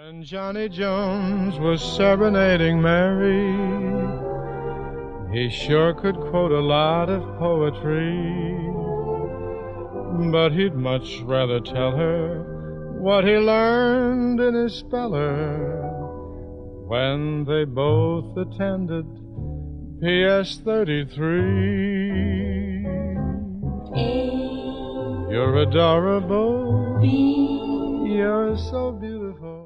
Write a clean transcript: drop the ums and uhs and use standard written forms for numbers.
When Johnny Jones was serenading Mary, he sure could quote a lot of poetry, but he'd much rather tell her what he learned in his speller when they both attended PS 33. A. You're adorable. B. You're so beautiful.